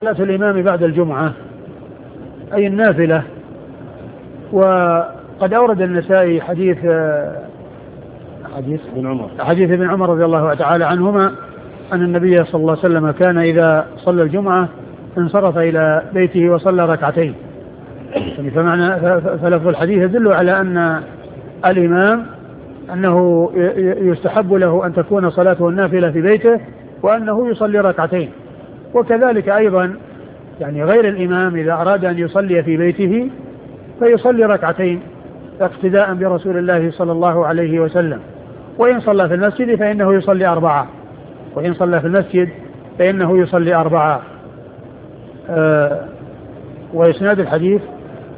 صلاة الإمام بعد الجمعة أي النافلة. وقد أورد النسائي حديث ابن عمر رضي الله تعالى عنهما أن النبي صلى الله عليه وسلم كان إذا صلى الجمعة انصرف إلى بيته وصلى ركعتين. فلفظ الحديث يدل على أن الإمام أنه يستحب له أن تكون صلاته النافلة في بيته وأنه يصلي ركعتين. وكذلك أيضا يعني غير الإمام إذا أراد أن يصلي في بيته فيصلي ركعتين اقتداء برسول الله صلى الله عليه وسلم. وإن صلى في المسجد فإنه يصلي أربعة. وإسناد الحديث